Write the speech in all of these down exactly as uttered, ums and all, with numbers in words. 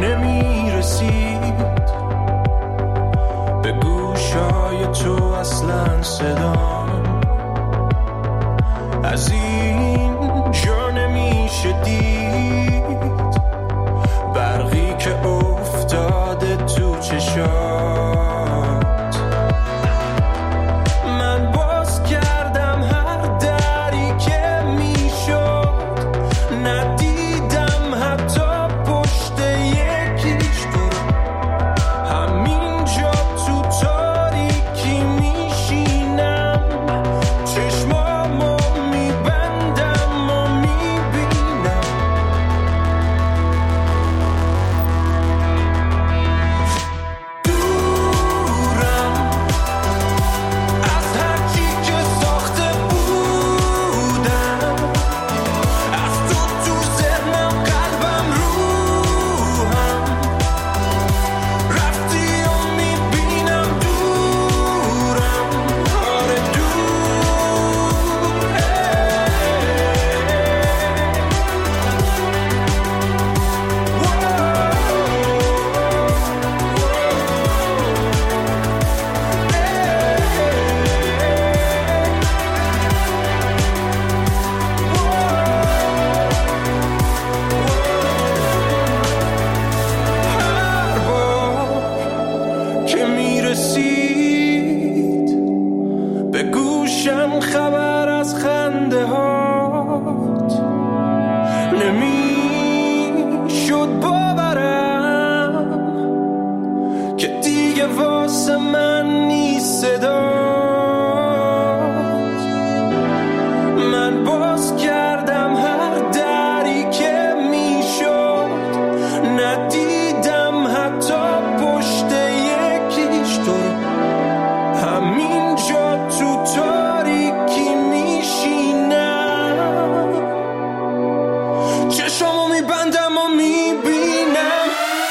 نمی رسید به گوشای تو اصلا صدام از این جا نمیشه دید برقی که افتاده تو چشات من باز کردم هر دری که میشد ندیدم حتی پشت یکیش تو همین جا تو تاریکی میشینم چشمامو میبندم و میبینم دورم از هرچی که ساخته بودم از تو تو ذهنم قلبم روحم رفتی و میبینم دورم آره هر بار که میرسید به گوشم خبر از خنده هات نمیشد باورم که دیگه واسه من نیست صدات من باز کردم هر دری که میشد ندیدم حتی پشت یکیش تو همین جا تو تاریکی میشینم چشمو میبندم و میبینم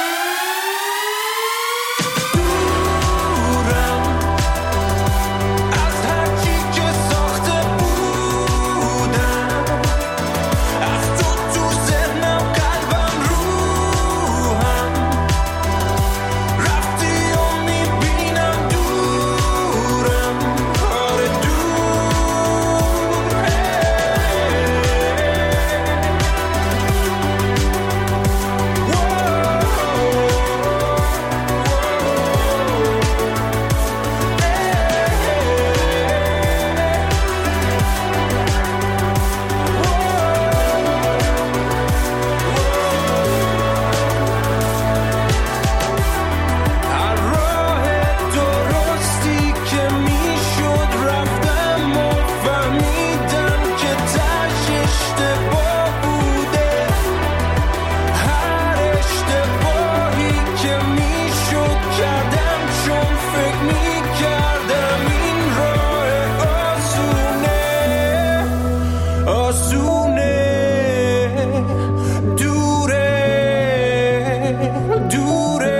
دورم از هرچی که ساخته بودم از تو تو ذهنم قلبم روحم رفتی و میبینم دورم آره هر راه درستی که میشد رفتم و فهمیدم که تاش اشتباه بوده هر اشتباهی که میشد کردم چون فکر میکردم این راه آسونه آسونه دوره دوره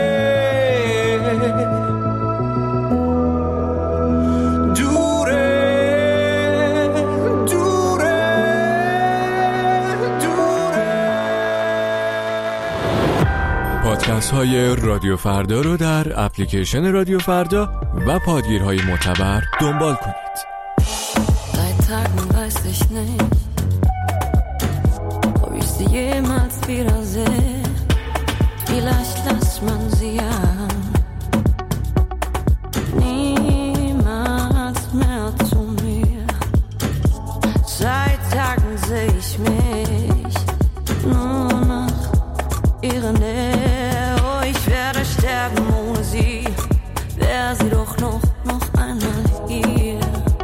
دوره دوره دوره پادکست های رادیو فردا رو در اپلیکیشن رادیو فردا و پادگیرهای معتبر دنبال کنید. Seit Tagen weiß ich nicht, ob ich sie jemals wiedersehe. Vielleicht lässt man sie ja niemals mehr zu mir. Seit Tagen sehe ich mich nur nach ihrer Nähe. Oh, ich werde sterben ohne sie. Wäre sie doch noch, noch einmal hier.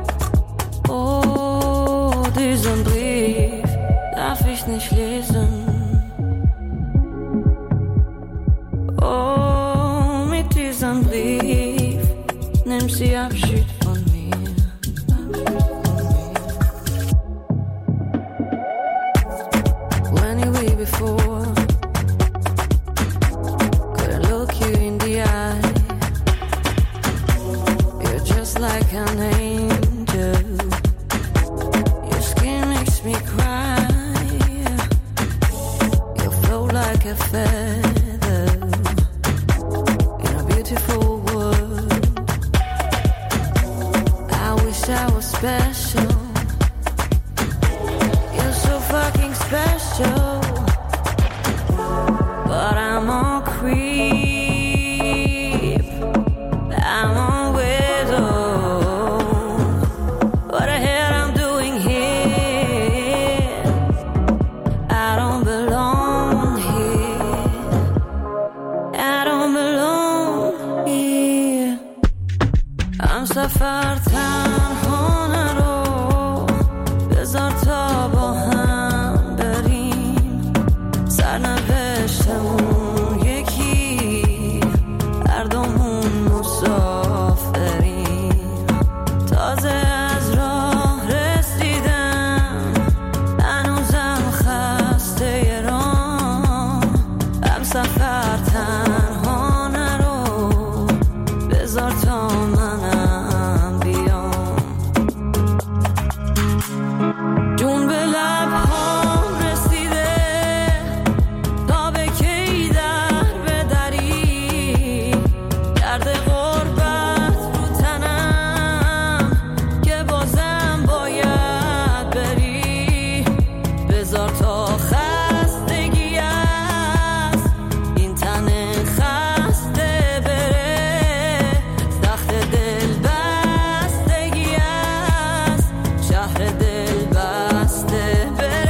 Oh, diesen Brief darf ich nicht lesen. Oh, mit diesem Brief nimmt sie Abschied von mir. When you were before, couldn't look you in the eye. You're just like an angel. Your skin makes me cry. You float like a feather. beautiful world. I wish I was special. You're so fucking special. But I'm on creep. I'm on widow. What the hell I'm doing here? I don't belong here. I don't belong here. I'm سفر تنها رو بذار تا با هم بریم. سرنوشتمون یکی، هر دومون مسافریم. تازه از راه رسیدم، هنوزم خسته راه. هم سفر تنها نرو، بذار تا منم بیام. جون به لبهام رسیده، تا به کی در بدری. درد غربت رو تنم، که بازم باید بری. بذار تا خستگی از این تن خسته بره. تخت دل بستگی از شهر دل بسته بره.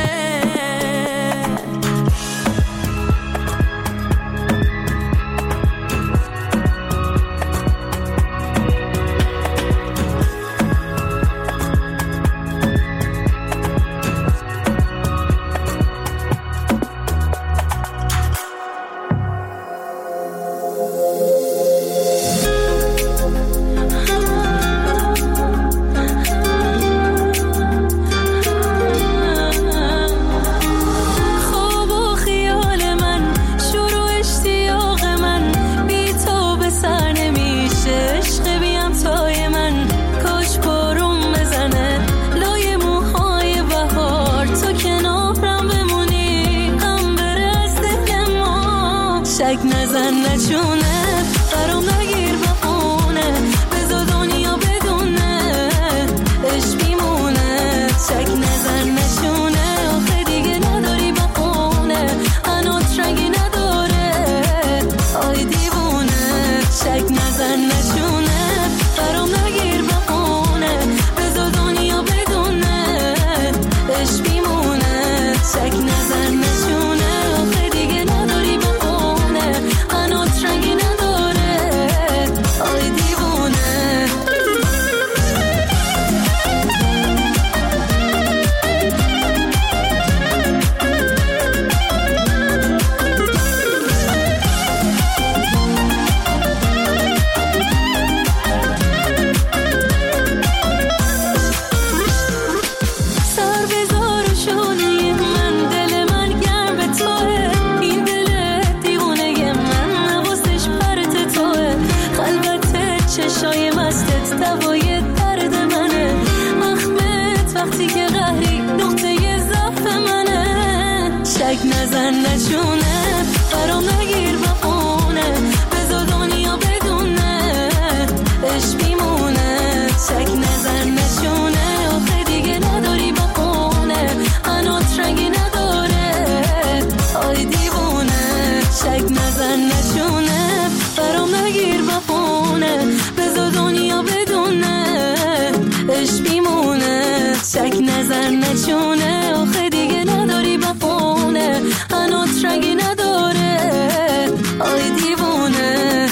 خواب و خیال من، شروع اشتیاق من، بی تو به سر نمیشه. عشق بیم تای من، کاش بارون بزنه لای موهای بهار. تو کنارم بمونی، غم بره از دل ما. شک نزن نچونه، برام نگیر بخونه. بذار دنیا بدونه، عشق میمونه. شک نزن نچونه، آخه دیگه نداری بخونه. هنوز رنگی نداره، آی دیوونه. شک نزن نچونه، برام نگیر بخونه. بذار دنیا بدونه، عشق میمونه. شک نزن نچونه، آخه دیگه نداری بخونه. هنوز رنگی نداره، آی دیوونه. سر بذار و شونه من، دل من گرم به توه. این دل دیوونه من، نوازش پرت توه. خلوت چشای مستت دوای درد منه. اخمت وقتی که قهری، نقطه ضعف منه. شک نزن نچونه، برام نگیر بخونه. بذار دنیا بدونه، عشق میمونه. شک نزن نچونه، آخه دیگه نداری بخونه. هنوز رنگی نداره، آی دیوونه. شک نزن نچونه، برام نگیر بخونه. بذار دنیا بدونه، عشق میمونه. شک نزن نچونه، آخه دیگه نداری بخونه. هنوز رنگی نداره، آی دیوونه.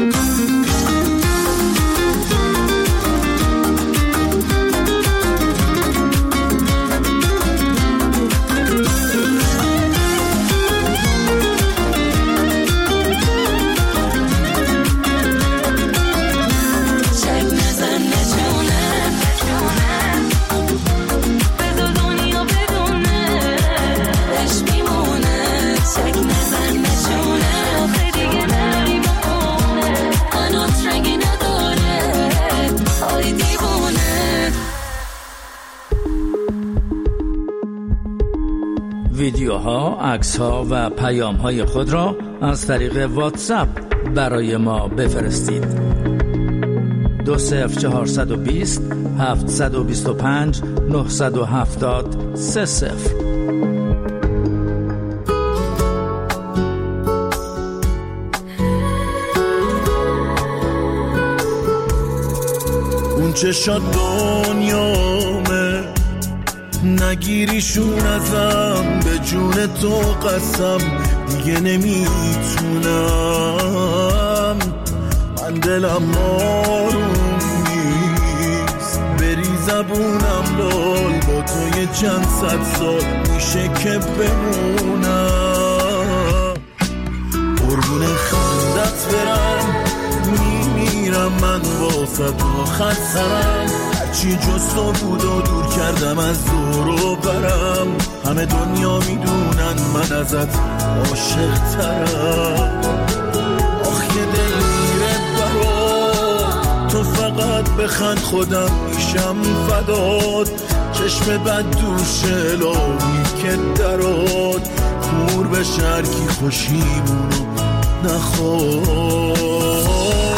شک نزن نچونه، بذار دنیا بدونه، عشق میمونه. شک نزن نچونه، آخه دیگه نداری بخونه. هنوز رنگی نداره، آی دیوونه. ویدیوها، عکس‌ها و پیام‌های خود را از طریق واتساپ برای ما بفرستید. دو صفر چهارصد و بیست هفتصد و بیست و پنج نهصد و هفتاد سه صفر. اون چشات دنیامه، نگیریشون ازم، به جون تو قسم دیگه نمیتونم. من دلم آروم نیست، بری زبونم لال، با تو یه چند صد سال میشه که بمونم. قربون خندت برم، میمیرم من واسه تو خط سرم. هرچی جز تو بود و دور کردم از دور و برم. همه دنیا میدونن من ازت عاشق ترم. آخ یه دل میره برات، تو فقط بخند خودم میشم فدات. چشم بد دوشه لامی که درات، کور به شرکی خوشیمونو نخواد.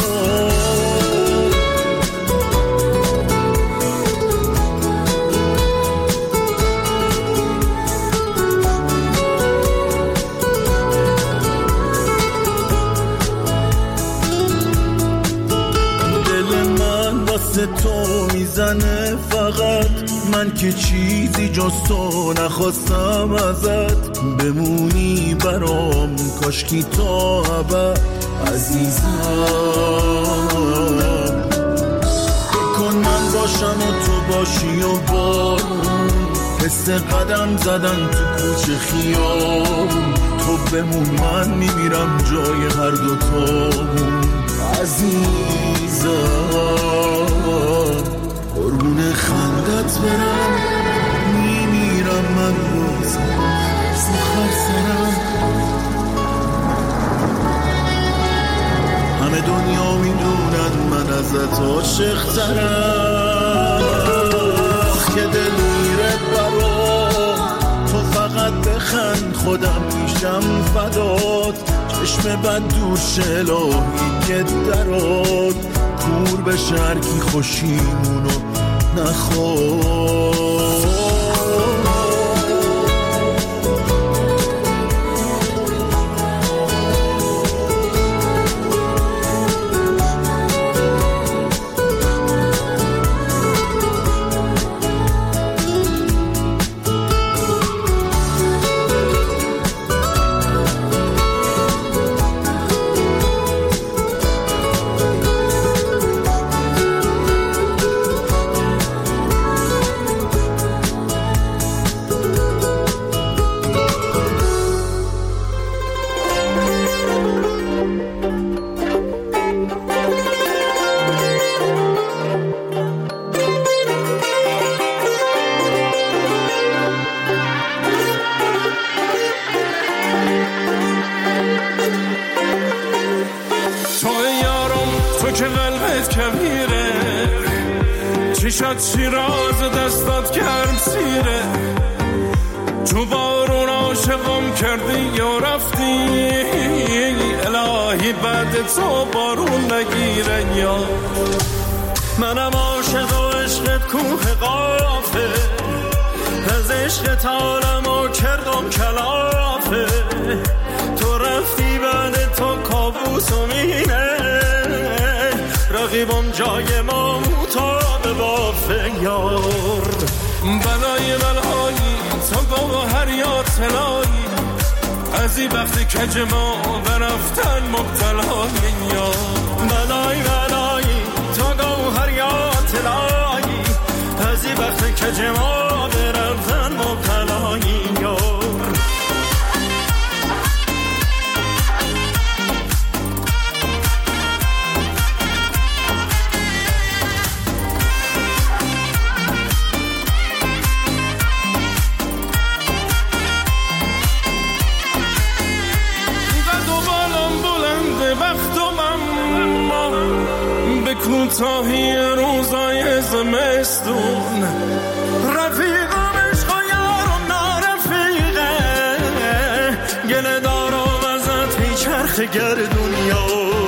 تو میزنه فقط، من که چیزی جز تو نخواستم ازت. بمونی برام کاشکی تا ابد عزیزم. بکن من باشم و تو باشی و بارون، حس قدم زدن تو کوچه خیابون. تو بمون من میمیرم جای هر دوتامون عزیزم. قربون خندت برم، میمیرم من روزم سخر سرم. همه دنیا میدونن من ازت عاشق ترم. که دل میره برام، تو فقط بخند خودم میشم فدات. چشم بد دور شلاهی که درات، کور به شرکی خوشیمونو نخواد. چشات شیراز و دستات گرم سیره، تو بارون عاشقم کردی یا رفتی. الهی بعد تو بارون نگیره یا منم عاشق و عشقت کوه قافه. از عشقت عالمو کردم کلافه. تو رفتی بعد تو کابوسو مینه، رقیبم جای ما مطابه بافه یار. بلای بلایی تا گوهر یا طلایی، از این وقتی کج ما برفتن مبتلای یار. بلای بلایی تا گوهر یا طلایی، از این وقتی کج ما برفتن مبتلای یار. کوتاهی روزای زمستون، رفیقم عشق و یارم نارفیقه. گله دارم ازت هی چرخ گردون یار.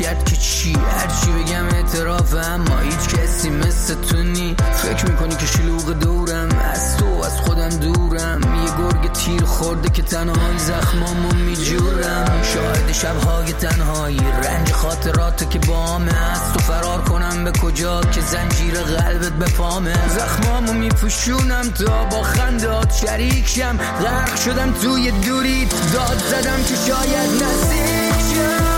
کرد که چی هرچی بگم اعتراف، اما هیچ کسی مثل تو نی. فکر میکنی که شلوغ دورم، از تو از خودم دورم. یه گرگ تیر خورده که تنهایی زخمامو میجورم. شاهد شبهای تنهایی، رنج خاطرات که بامه. از تو فرار کنم به کجا که زنجیر قلبت به پامه. زخمامو میپوشونم تا با خندات شریک شم. غرق شدم توی دوری، داد زدم که شاید نزدیک شم.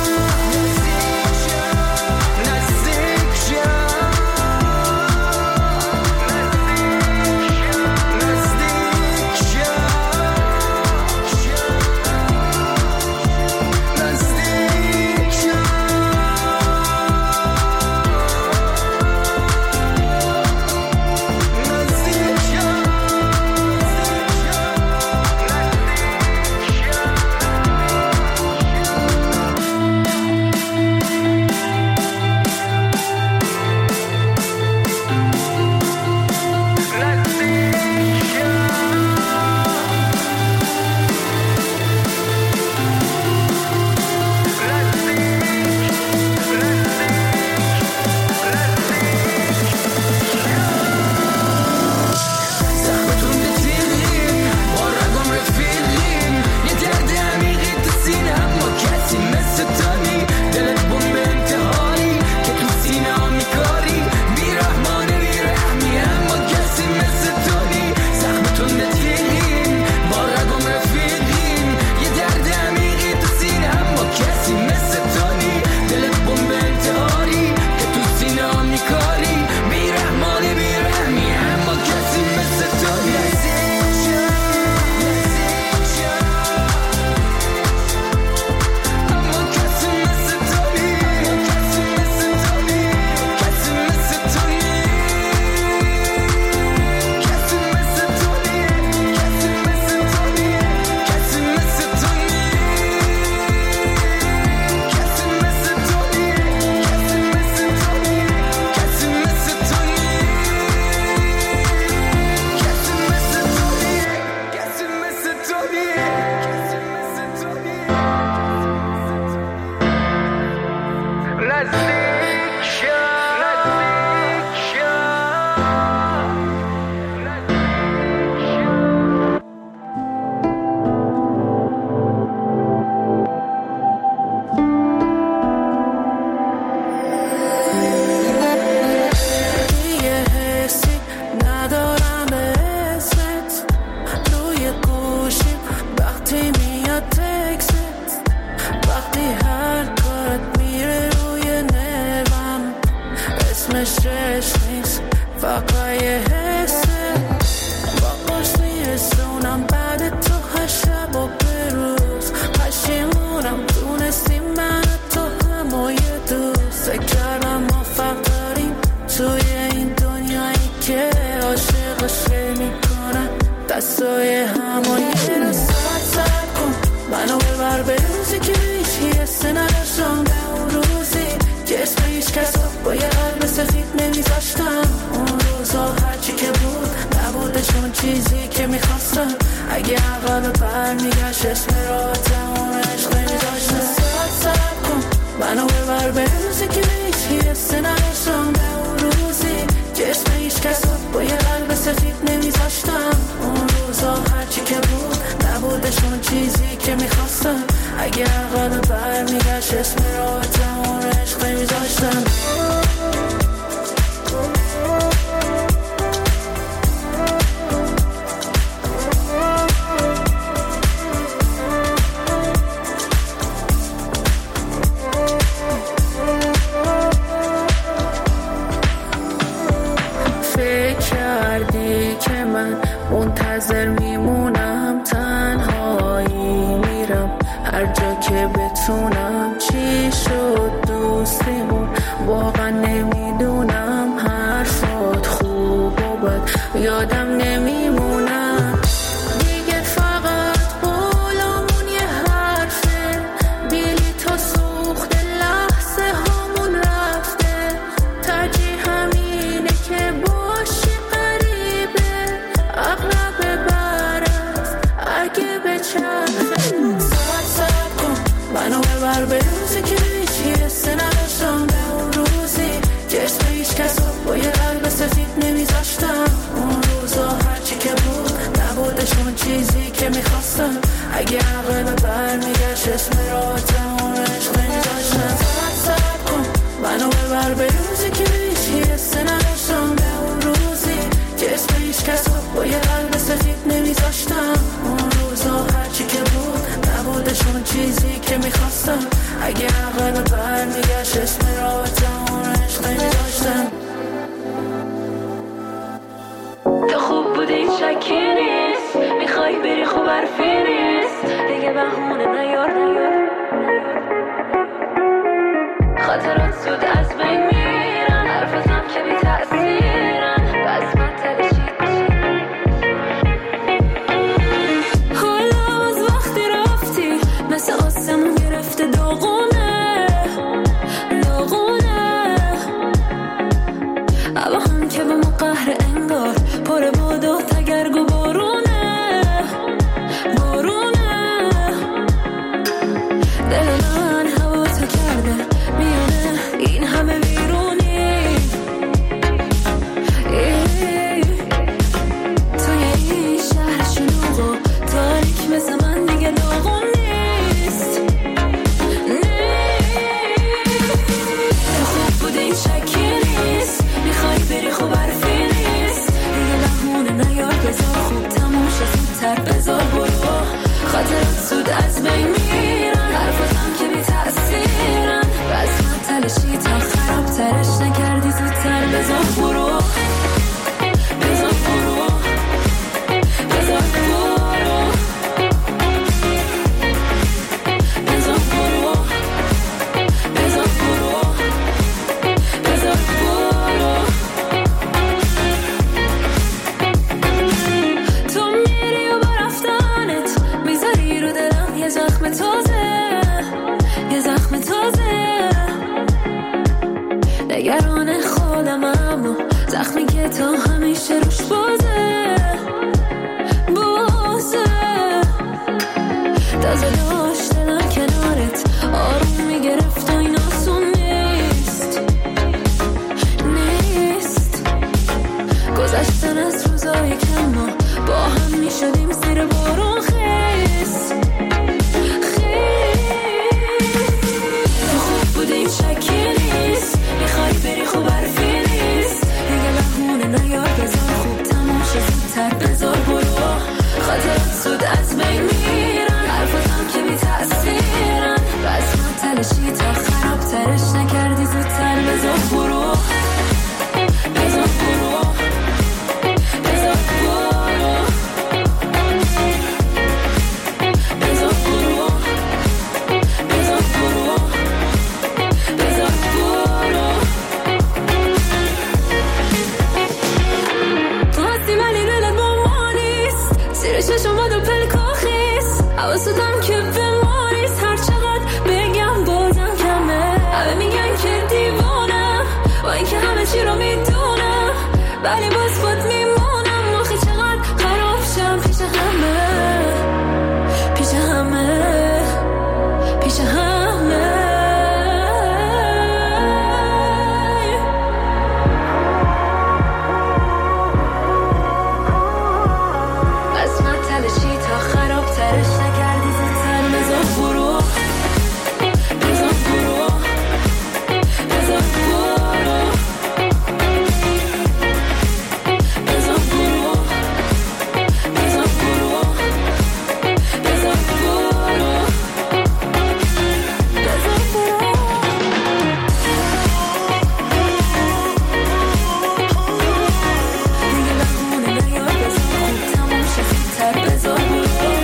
منو ببر به روزی که هیچی حس نداشتم اگه عقل به بر میگشت اسم راحتمون عشق نمیذاشتم. فقط صبر کن منو ببر به روزی که هیچی حس نداشتم، به اون روزی که اسم هیچ کس با یه قلب سفید نمیذاشتم. اون روزا هرچی که بود نبودشون چیزی که میخواستم. اگه عقل به بر میگشت اسم راحتمون عشق نمیذاشتم. تو خوب بودی شکی نیست، میخوای بری خوب حرفی نیست، دیگه بهونه نیار نیار. خاطرات زود از بین میرن، حرفاتم که بی تأثیرن، بس من تلشید حالا از وقتی رفتی مثل آسمون گرفته داغونه داغونه. اما هم که به ما قهر انگار پر باد و تگرگ و بارونه بارونه. دل من هوا تو کرده میونه این همه ویرونی. توی این شهر شلوغ و تاریک مثل من دیگه داغون نیست. تو خوب بودی شکی نیست، میخوای بری خوب حرفی نیست، دیگه بهونه نیار بذار خوب تموم شد زودتر بذار برو. خاطرات زود از بین میرن، حرفاتم که بی تأثیرن، بس من تلشی تا خراب ترش نکردی زودتر بذار برو بذار برو بذار برو بذار برو بذار برو بذار برو. تو میری و با رفتنت میذاری رو دلم یه زخم تازه یه زخم تازه. نگران خودم اما زخمی که تا همیشه روش بازه بازه. تازه داشت دلم کنارت آروم میگرفت و این آسون نیست نیست. گذشتن از روزای کم ما با هم میشدیم زیر بارون خیست تو خوب بودی شکی نیست، میخوای بری خوب حرفی نیست، دیگه بهونه نیار بذار خوب تموم شد زودتر بذار برو. خاطرات زود از بین میرن، حرفاتم که بی تأثیرن، بس من تلشی تا خراب ترش نکردی زودتر بذار برو بذار برو بذار برو بذار برو بذار برو بذار برو. تو هستی ولی دلت با ما نیست، زیر چشمات و پلکا خیست، حواستم که به ما نیست. هر چقدر بگم بازم کمه، همه میگن که دیوانم با اینکه همه چی رو میدونم، ولی باز خود میمونم. آخه چقدر خراب شم پیش همه پیش همه پیش همه. بس من تلشی تا خراب ترش نکردی زودتر بذار برو بذار برو بذار برو بذار برو بذار برو بذار برو بذار برو. دیگه بهونه نیار بذار خوب تموم شد زودتر بذار برو.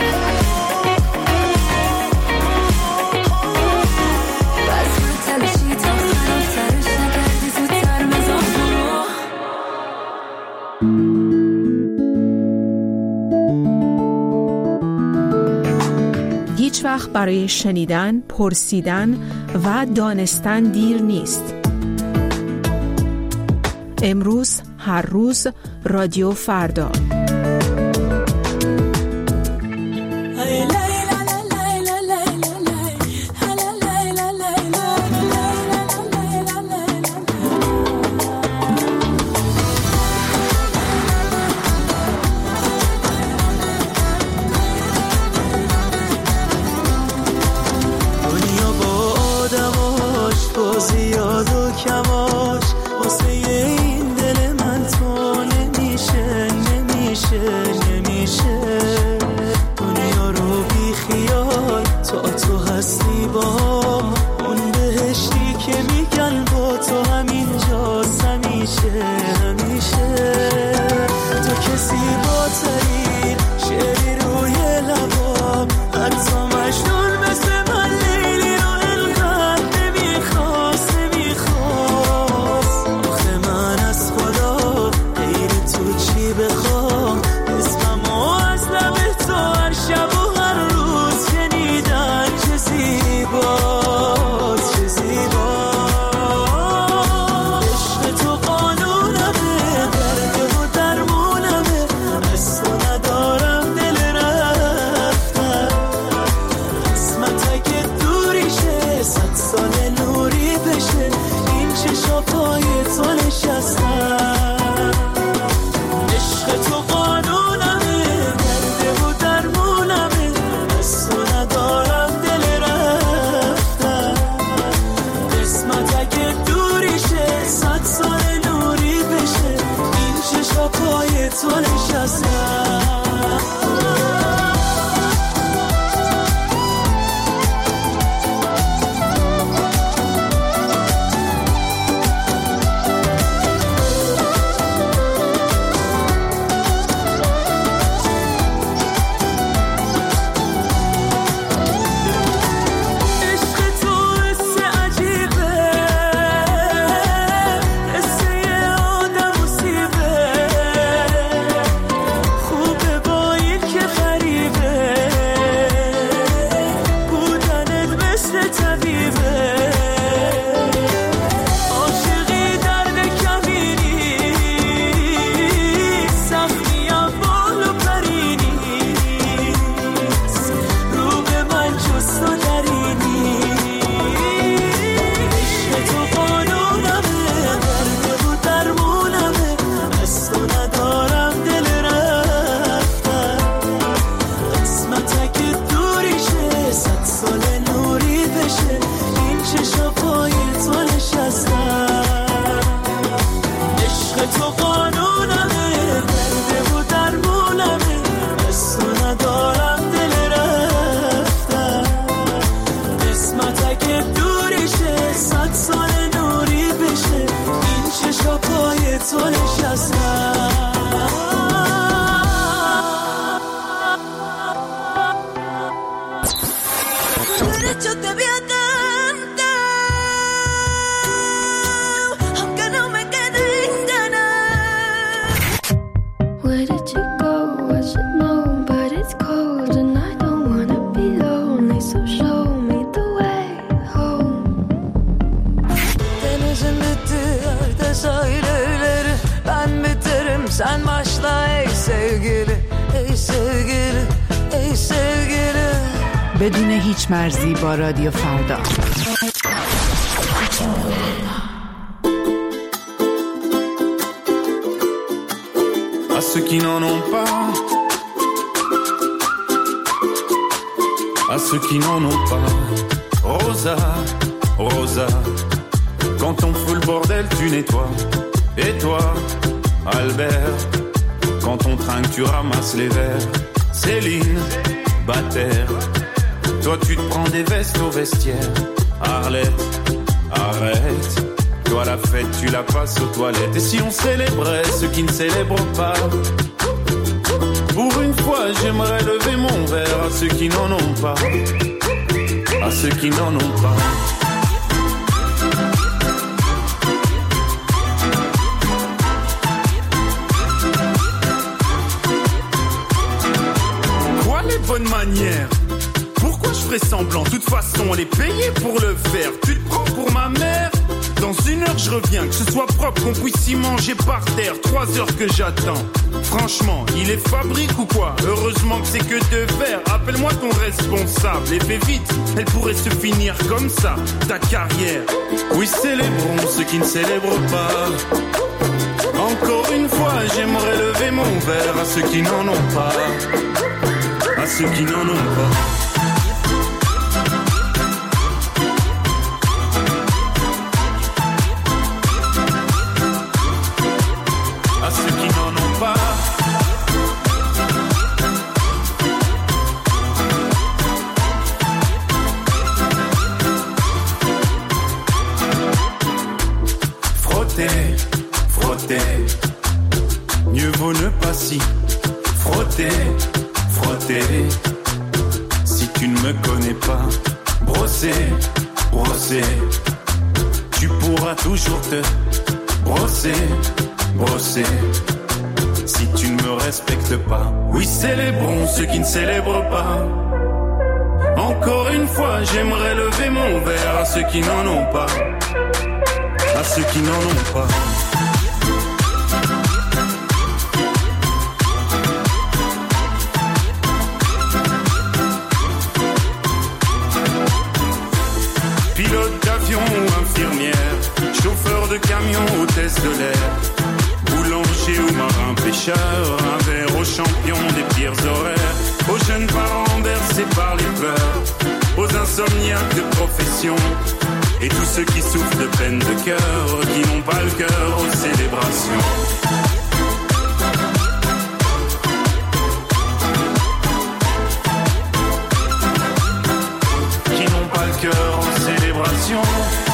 بس من تلشی تا خراب ترش نکردی زودتر بذار برو. هیچ وقت برای شنیدن، پرسیدن و دانستن دیر نیست. امروز، هر روز، رادیو فردا. بخوام اسممو از لب تو هر شب و هر روز شنیدن چه زیباست چه زیباست عشق تو قانونمه درد و درمونمه از تو ندارم دل رفتن قسمت اگه دوری شه صد سال نوری بشه این چشا پای تو نشستن عشق تو قانونمه درد و درمونمه از تو ندارم دل رفتن قسمت اگه دوری شه صد سال نوری بشه این چشا پای تو نشستن بدون هیچ مرزی با رادیو فردا. À ceux qui n'en ont pas, à ceux qui n'en ont pas, Rosa, Rosa, quand on fout le bordel tu nettoies. Et toi, Albert, quand on trinque tu ramasses les verres. Céline, Bataire, toi tu te prends des vestes au vestiaire. Arlette, arrête, toi la fête tu la passes aux toilettes. Et si on célébrait ceux qui ne célèbrent pas, pour une fois j'aimerais lever mon verre à ceux qui n'en ont pas, à ceux qui n'en ont pas. Quoi les bonnes manières? Pourquoi je ferais semblant? De toute façon on est payé pour le faire. Tu te prends pour ma mère? Dans une heure je reviens, que ce soit propre, qu'on puisse y manger par terre. Trois heures que j'attends. Franchement, il est fabrique ou quoi? Heureusement que c'est que de verre. Appelle-moi ton responsable et fais vite, elle pourrait se finir comme ça, ta carrière. Oui, célébrons ceux qui ne célèbrent pas. Encore une fois, j'aimerais lever mon verre à ceux qui n'en ont pas, à ceux qui n'en ont pas. Mieux vaut ne pas s'y frotter, frotter. Si tu ne me connais pas, brosser, brosser. Tu pourras toujours te brosser, brosser. Si tu ne respectent pas. Oui, célébrons ceux qui ne célèbrent pas. Encore une fois, j'aimerais lever mon verre à ceux qui n'en ont pas. À ceux qui n'en ont pas. Pilote d'avion ou infirmière, chauffeur de camion, hôtesse de l'air, boulanger ou marin pêcheur, un verre aux champions des pires horaires, aux jeunes parents bercés par les pleurs, aux insomniaques de profession, et tous ceux qui souffrent de peine de cœur, qui n'ont pas le cœur aux célébrations. Qui n'ont pas le cœur aux célébrations.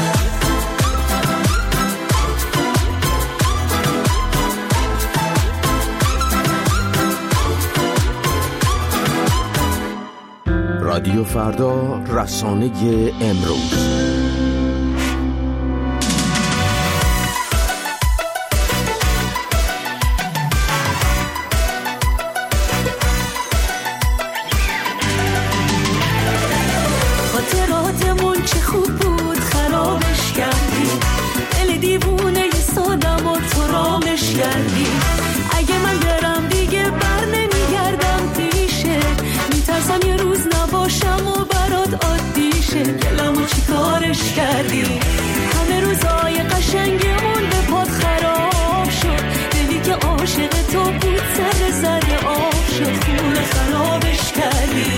رادیو فردا، رسانه امروز. خاطراتمون چه خوب بود خرابش کردی، دل دیوونه ی سادم و تو رامش کردی. اگه من برم دیگه بر نمیگردم پیشه، میترسم یه روز نباشم و برات عادی شه. دلمو چی کارش کردی، همه روزای قشنگمون به پات خراب شد. دلی که عاشق تو بود سر زده آب شد، خونه خرابش کردی.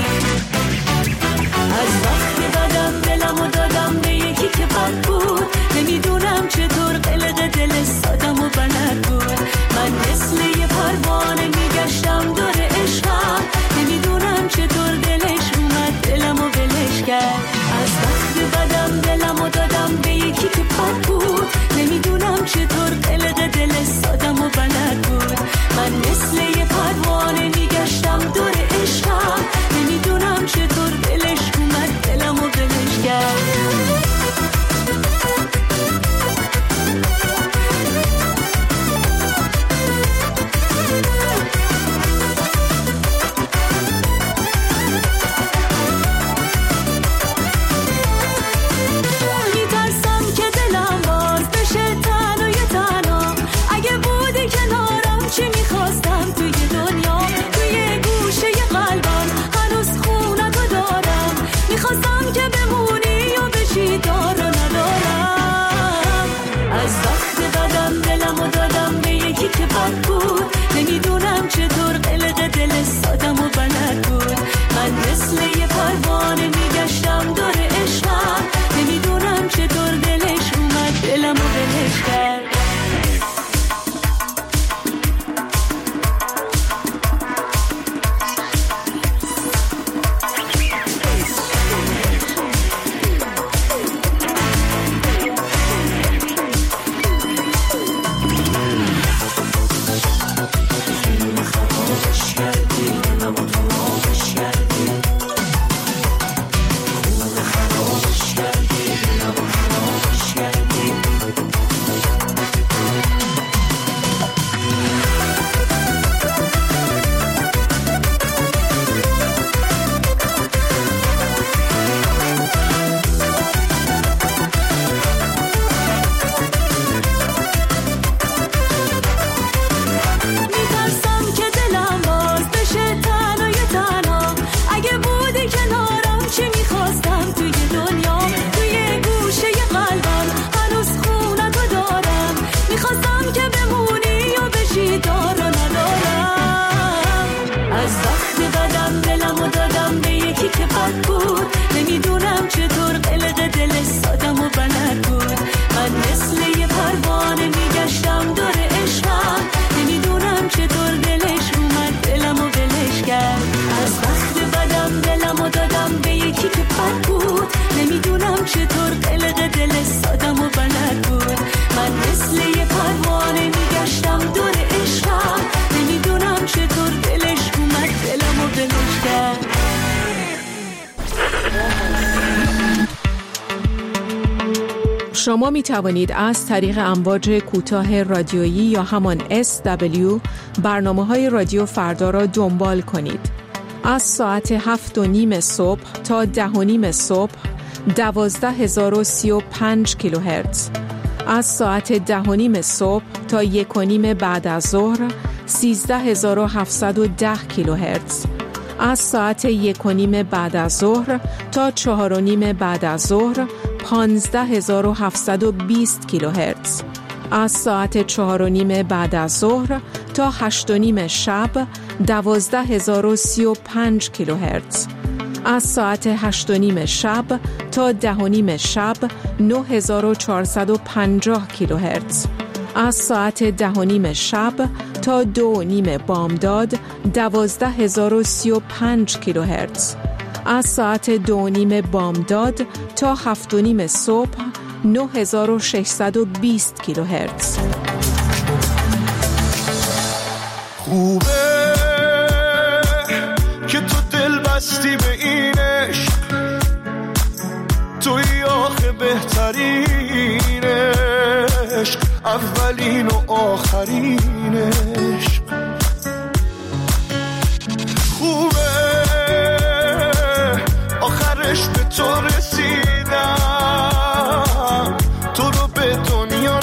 از وقتی بدم دلمو دادم به یکی که بد بود، نمیدونم چطور قلق دل سادم و بلد بود. من مثل یه پروانه میگشتم دور عشقم، نمیدونم چطور دلش اومد دلمو ولش کرد. از وقتی بدم دلمو دادم به یکی که بد بود، نمیدونم چطور قلق دل سادم و بلد بود. من مثل یه پروانه میگشتم دور عشقم، نمیدونم چطور دلش اومد دلمو ولش کرد. میترسم که دلم باز بشه تنها یه تنها، اگه بودی کنارم چی میخواستم توی شما می توانید از طریق امواج کوتاه رادیویی یا همان اس دبلیو برنامه های رادیو فردا را دنبال کنید. از ساعت هفت و نیم صبح تا ده و نیم صبح دوازده هزار و سی و پنج کیلوهرتز، از ساعت ده و نیم صبح تا یک و نیم بعد از ظهر سیزده هزار و هفتصد و ده کیلوهرتز، از ساعت یک و نیم بعد از ظهر تا چهار و نیم بعد از ظهر پانزده هزار و هفتصد و بیست کیلوهرتز، از ساعت چهار و نیم بعد از ظهر تا هشت و نیم شب دوازده هزار و سی و پنج کیلوهرتز، از ساعت هشت و نیم شب تا ده و نیم شب نه هزار و چهارصد و پنجاه کیلوهرتز، از ساعت ده و نیم شب تا دو و نیم بامداد دوازده هزار و سی و پنج کیلوهرتز، از ساعت دو و نیم بامداد تا هفت و نیم صبح نه هزار و ششصد و بیست کیلوهرتز. خوبه که تو دل بستی به این عشق، توی آخه بهترین عشق، اولین و آخرین عشق. خوبه آخرش به تو رسیدم، تو رو به دنیا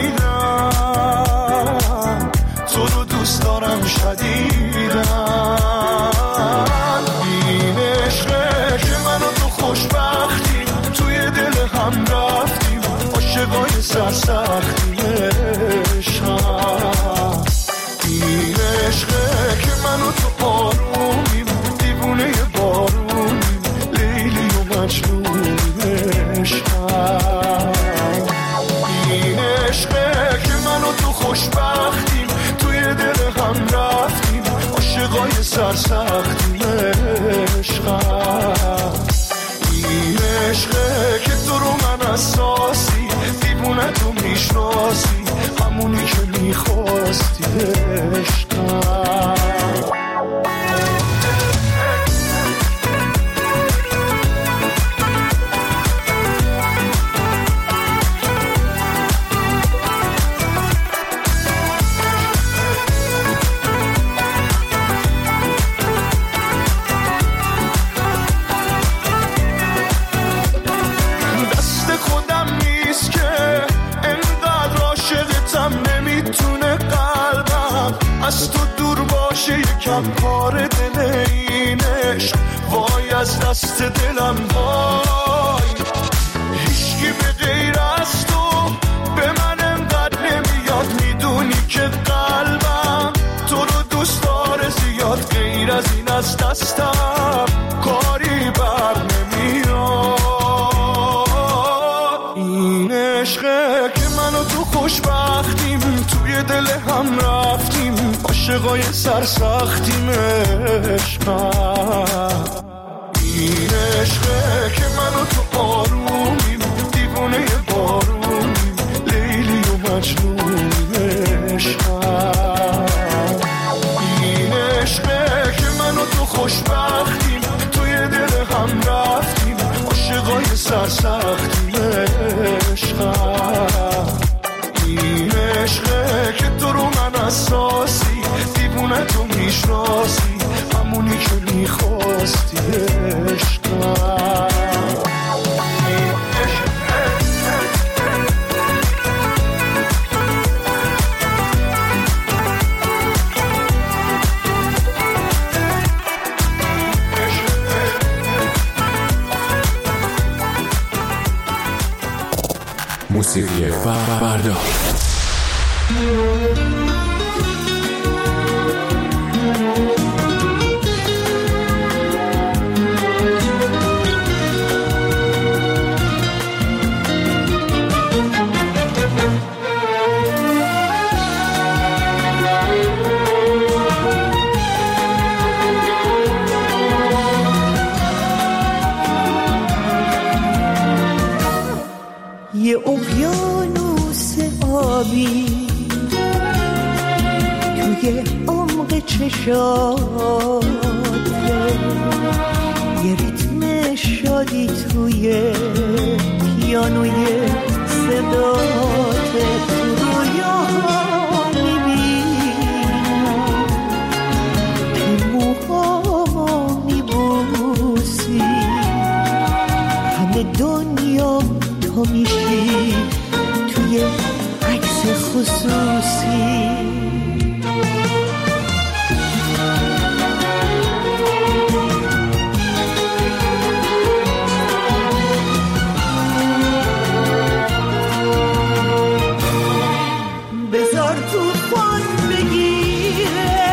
نمیدم، تو رو دوست دارم شدیدم. این عشقه که من و تو خوشبختیم، توی دل هم رفتیم، عاشقای سرسختیم عشقم. این عشقه که من و تو آرومیم، دیوونه بارونیم، لیلی و مجنونیم عشقم. این عشقه که من و تو خوشبختیم، توی دل هم رفتیم، عاشقای سرسختیم عشقم. این عشقه که تو رو من اساسی، دیوونه تو میشناسی، همونی که میخواستی عشقم. از تو دور باشه یکم کار دل اینش، وای از دست دلم وای. هیچکی به غیر از تو به من انقدر نمیاد، میدونی که قلبم تو رو دوست داره زیاد، غیر از این از دستم کاری بر نمیاد. این عشقه که من و تو خوشبختیم، توی دل هم رفتیم، عاشقای سرسختیم عشقم. این عشقه که من و تو آرومیم، دیوونه بارونیم، لیلی و مجنونیم عشقم. این عشقه که من و تو خوشبختیم، توی دل هم رفتیم، عاشقای سرسختیم عشقم. این عشقه که تو رو من اساسی، دیوونه تو میشناسی، همونی که میخواستی عشقم. موسیقی فردا. یه اقیانوس آبی توی عمق چشاته، یه ریتم شادی توی پیانوی صدات تو رویا میبینم که موهامو میبوسی همه دنیا تو میشی توی عکس خصوصی بذار توفان بگیره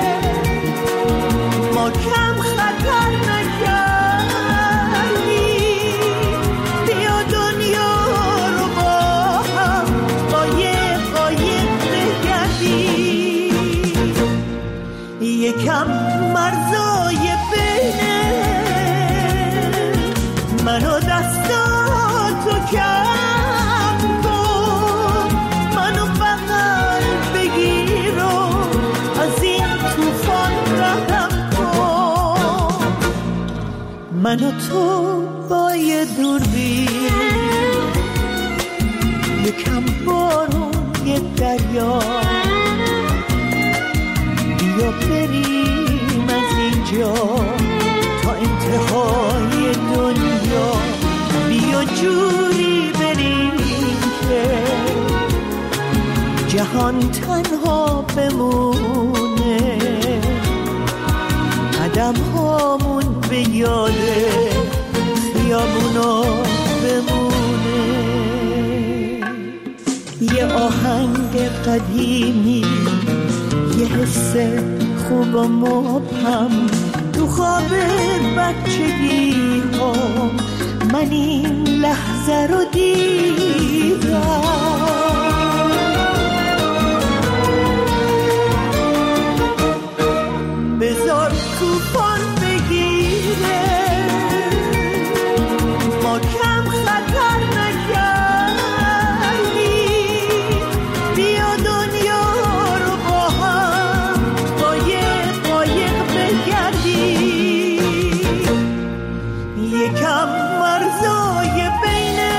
ما کم خطر نکردیم بیا دنیا رو با هم قایق قایق بگردیم یکم مرزای بینه منو دستاتو کم کن منو بغل بگیر و از این توفان ردم کن من و تو با یه دوربین یکم بارون یه دریا بیا بریم از اینجا تا انتهای دنیا بیا جوری بریم که جهان تنها بمونه قدم هامون به یاده خیابونا بمونه یه آهنگ قدیمی یه حس خوب و مبهم تو خواب بچگی ها من این لحظه رو دیدم بذار توفان بگیره ما کم خطر نکردیم بیا دنیا رو با هم قایق قایق بگردیم یکم مرزای بینه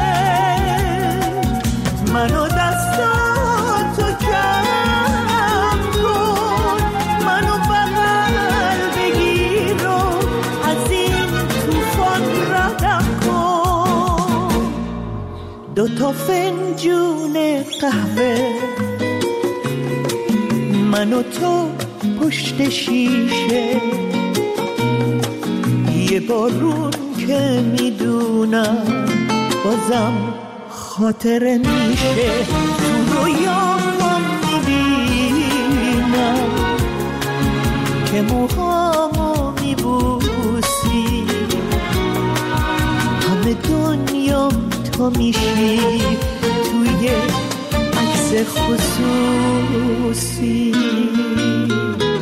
منو دستاتو کم کن منو بغل بگیر و از این توفان ردم کن دوتا فنجون قهوه من و تو پشت شیشه یه بارون که میدونم بازم خاطره میشه تو رویام میبینم که موهامو میبوسی همه دنیا تو میشی توی عکس خصوصی